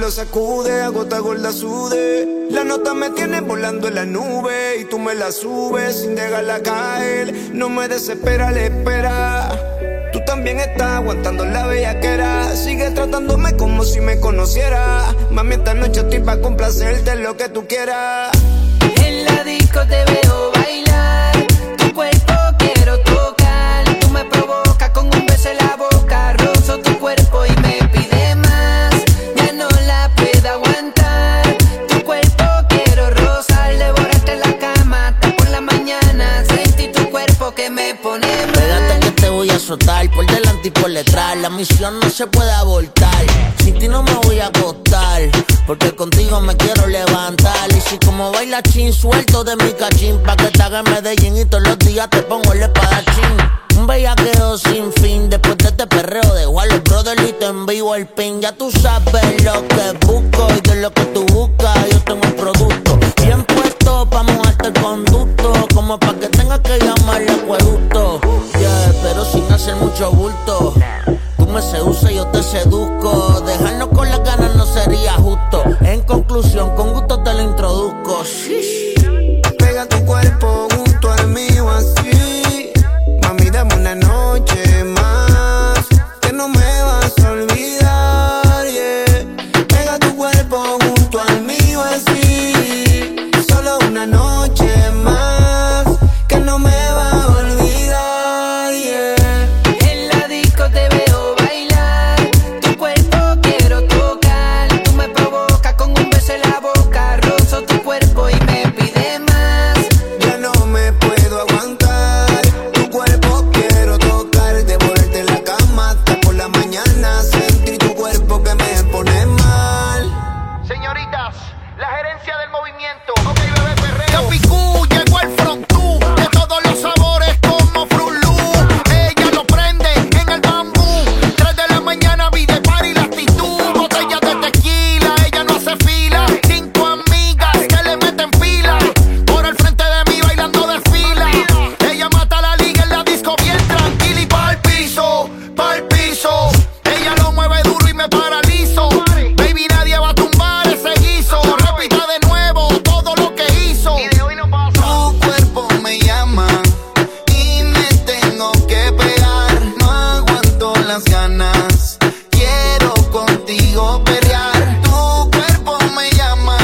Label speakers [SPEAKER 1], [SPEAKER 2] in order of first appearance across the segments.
[SPEAKER 1] lo sacude, a gota gorda sude. La nota me tiene volando en la nube y tú me la subes sin dejarla caer. No me desespera la espera. Tú también estás aguantando la bellaquera. Sigue tratándome como si me conociera. Mami, esta noche estoy pa' complacerte lo que tú quieras.
[SPEAKER 2] En la disco te veo bailar, tu cuerpo quiero tocar. Tú me provocas con un beso en la boca, rozo tu cuerpo y me pide más. Ya no la puedo aguantar, tu cuerpo quiero rozar, devorarte en la cama hasta por la mañana. Sentí tu cuerpo que me pone mal.
[SPEAKER 3] Pégate que te voy a azotar por delante y por detrás. La misión no se puede abortar. Sin ti no me voy a acostar, porque contigo me quiero levantar. Y si como baila chin, suelto de mi cachín, pa' que te haga en Medellín y todos los días te pongo el espadachín. Un bellaqueo sin fin, después de este perreo dejo a los brothers y te envío el pin. Ya tú sabes lo que busco y de lo que tú buscas yo tengo un producto bien puesto pa' mojarte el conducto, como pa' que tengas que llamarle acueducto. Yeah, pero sin hacer mucho bulto. Tú me seduces y yo te seduzco. Dejarnos con las ganas no sería justo. En conclusión, con gusto te lo introduzco. Shish.
[SPEAKER 1] Pega tu cuerpo junto al mío así. Mami, dame una noche más, que no me vas a olvidar, yeah. Pega tu cuerpo junto al mío así. Solo una noche más, que no me vas a olvidar, yeah.
[SPEAKER 2] En la disco te veo bailar, tu cuerpo quiero tocar. Tú me provocas con un beso en la boca, rozo tu cuerpo y me pide más.
[SPEAKER 1] Ya no me puedo aguantar, tu cuerpo quiero tocar, devorarte en la cama hasta por la mañana. Sentí tu cuerpo que me pone mal.
[SPEAKER 4] Señoritas, la gerencia del movimiento. Ok, bebé perreo. Capicú, llegó el frontú de todos los sabores como Fruit Loop. Ella lo prende en el bambú. 3 de la mañana, vida party, la actitud. Botellas de tequila, ella no hace fila. 5 amigas que le meten fila. Por el frente de mí bailando de fila. Ella mata la liga en la disco bien tranquila y pa'l piso, pa'l piso. Ella lo mueve duro y me paralizo. Baby, nadie va a tumbar ese guiso. Repita de nuevo todo lo que hizo. Y de hoy no pasa.
[SPEAKER 1] Tu cuerpo me llama y me tengo que pegar. No aguanto las ganas, quiero contigo perrear. Tu cuerpo me llama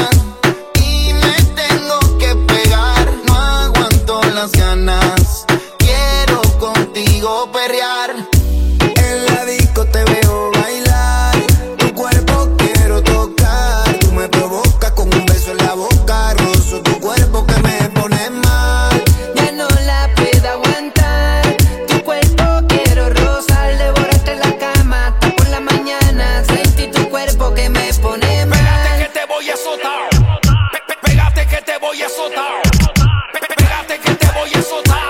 [SPEAKER 1] y me tengo que pegar. No aguanto las ganas, quiero contigo perrear. En la disco te veo bailar, tu cuerpo quiero tocar. Tú me provocas con un beso en la boca, rozo tu cuerpo que me pone mal.
[SPEAKER 2] Ya no la puedo aguantar, tu cuerpo quiero rozar, devorarte en la cama hasta por la mañana. Sentí tu cuerpo que me pone mal.
[SPEAKER 5] Pégate que te voy a azotar. Pégate que te voy a azotar. Pégate que te voy a azotar.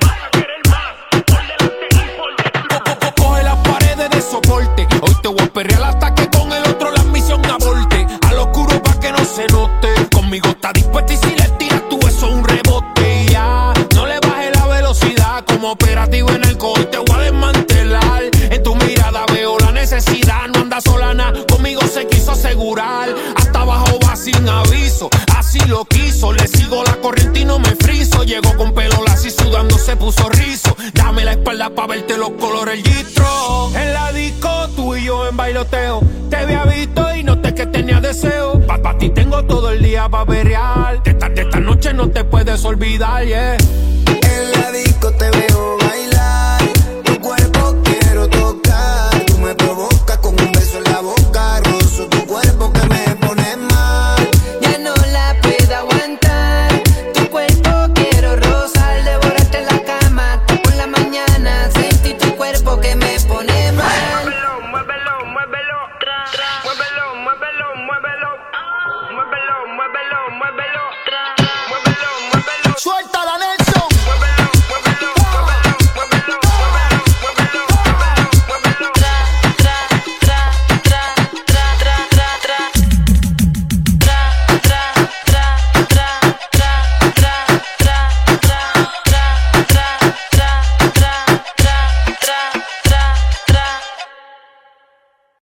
[SPEAKER 5] Coge las paredes de soporte. Hoy te voy a perrear hasta que con el otro la misión aborte. Al oscuro pa' que no se note. Conmigo está dispuesta y si le tiras tú eso es un rebote. Ya, no le bajes la velocidad. Como operativo en el coche te voy a desmantelar. En tu mirada veo la necesidad. No anda sola nada, conmigo se quiso asegurar. Hasta abajo va sin aviso, así lo quiso. Le sigo la corriente y no me friso. Llegó con pelo lacio y sudando se puso rizo. Dame la espalda pa' verte los colores, el gistro. En la disco, tú y yo en bailoteo. Te había visto y noté que tenía deseo. Pa' ti tengo todo el día pa' perrear. De esta noche no te puedes olvidar, yeah.
[SPEAKER 1] En la